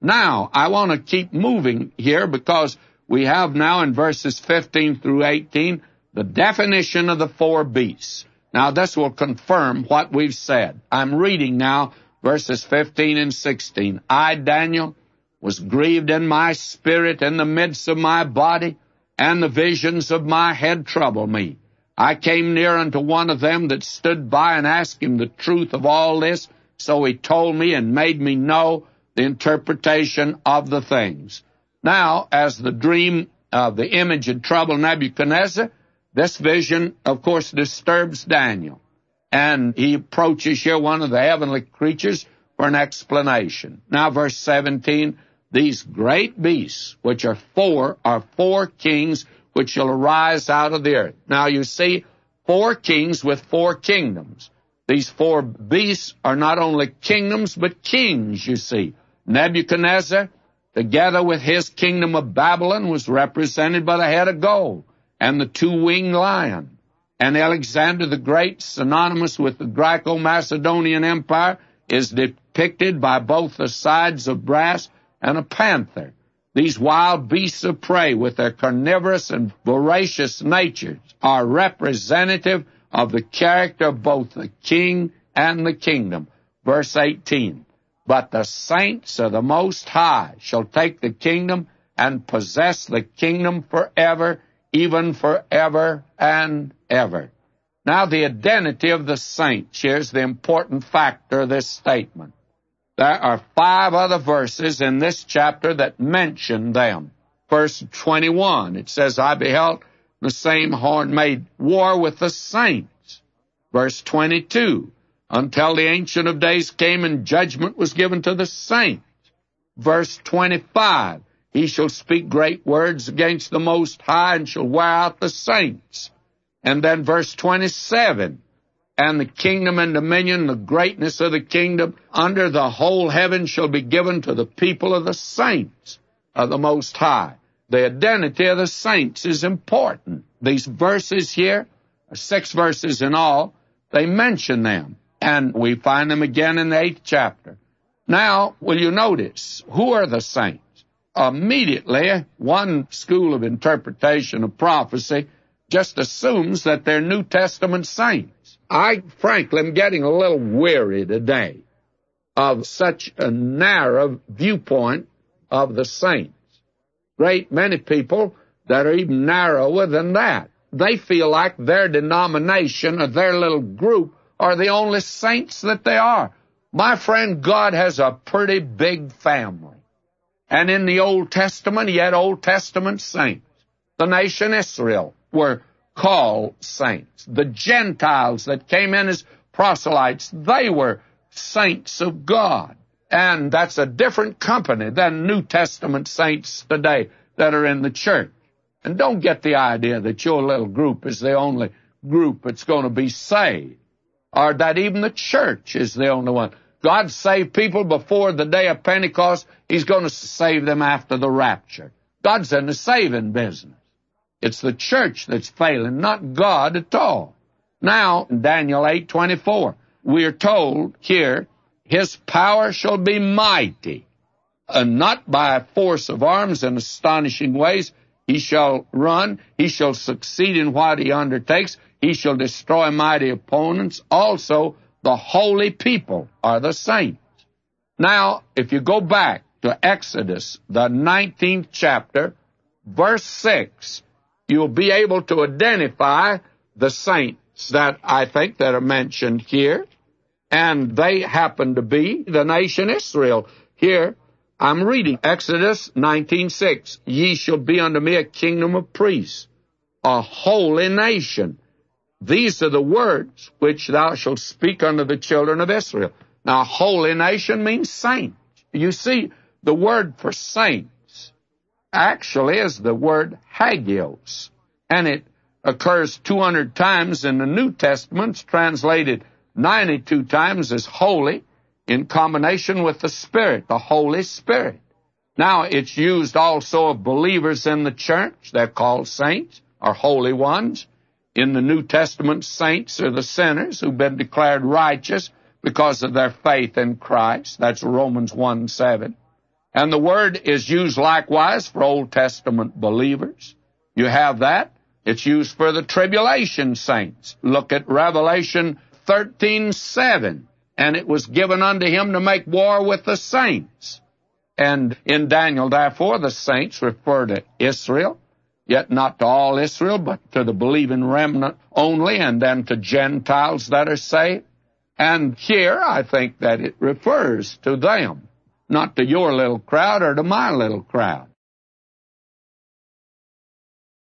Now, I want to keep moving here because we have now in verses 15 through 18 the definition of the four beasts. Now, this will confirm what we've said. I'm reading now verses 15 and 16. I, Daniel, was grieved in my spirit in the midst of my body, and the visions of my head troubled me. I came near unto one of them that stood by and asked him the truth of all this. So he told me and made me know the interpretation of the things. Now, as the dream of the image had troubled Nebuchadnezzar, this vision, of course, disturbs Daniel. And he approaches here one of the heavenly creatures for an explanation. Now, verse 17, these great beasts, which are four kings which shall arise out of the earth. Now, you see, four kings with four kingdoms. These four beasts are not only kingdoms, but kings, you see. Nebuchadnezzar, together with his kingdom of Babylon, was represented by the head of gold and the two-winged lion. And Alexander the Great, synonymous with the Greco-Macedonian Empire, is depicted by both the sides of brass and a panther. These wild beasts of prey, with their carnivorous and voracious natures, are representative of the character of both the king and the kingdom. Verse 18, but the saints of the Most High shall take the kingdom and possess the kingdom forever, even forever and ever. Now, the identity of the saints, here's the important factor of this statement. There are 5 other verses in this chapter that mention them. Verse 21, it says, I beheld the same horn made war with the saints. Verse 22, until the Ancient of Days came and judgment was given to the saints. Verse 25, he shall speak great words against the Most High and shall wear out the saints. And then verse 27, and the kingdom and dominion, the greatness of the kingdom under the whole heaven shall be given to the people of the saints of the Most High. The identity of the saints is important. These verses here, 6 verses in all, they mention them. And we find them again in the 8th chapter. Now, will you notice, who are the saints? Immediately, one school of interpretation of prophecy just assumes that they're New Testament saints. I, frankly, am getting a little weary today of such a narrow viewpoint of the saints. Great many people that are even narrower than that. They feel like their denomination or their little group are the only saints that they are. My friend, God has a pretty big family. And in the Old Testament, he had Old Testament saints. The nation Israel were called saints. The Gentiles that came in as proselytes, they were saints of God. And that's a different company than New Testament saints today that are in the church. And don't get the idea that your little group is the only group that's going to be saved, or that even the church is the only one. God saved people before the day of Pentecost. He's going to save them after the rapture. God's in the saving business. It's the church that's failing, not God at all. Now, in Daniel 8:24, we are told here, his power shall be mighty, and not by force of arms and astonishing ways. He shall run, he shall succeed in what he undertakes, he shall destroy mighty opponents. Also, the holy people are the saints. Now, if you go back to Exodus, the 19th chapter, verse 6, you'll be able to identify the saints that I think that are mentioned here, and they happen to be the nation Israel. Here, I'm reading Exodus 19:6. Ye shall be unto me a kingdom of priests, a holy nation. These are the words which thou shalt speak unto the children of Israel. Now, holy nation means saint. You see, the word for saints actually is the word hagios, and it occurs 200 times in the New Testament. It's translated 92 times as holy in combination with the Spirit, the Holy Spirit. Now, it's used also of believers in the church. They're called saints, or holy ones. In the New Testament, saints are the sinners who've been declared righteous because of their faith in Christ. That's Romans 1:7. And the word is used likewise for Old Testament believers. You have that. It's used for the tribulation saints. Look at Revelation 13:7. And it was given unto him to make war with the saints. And in Daniel, therefore, the saints refer to Israel, yet not to all Israel, but to the believing remnant only, and then to Gentiles that are saved. And here, I think that it refers to them, not to your little crowd or to my little crowd.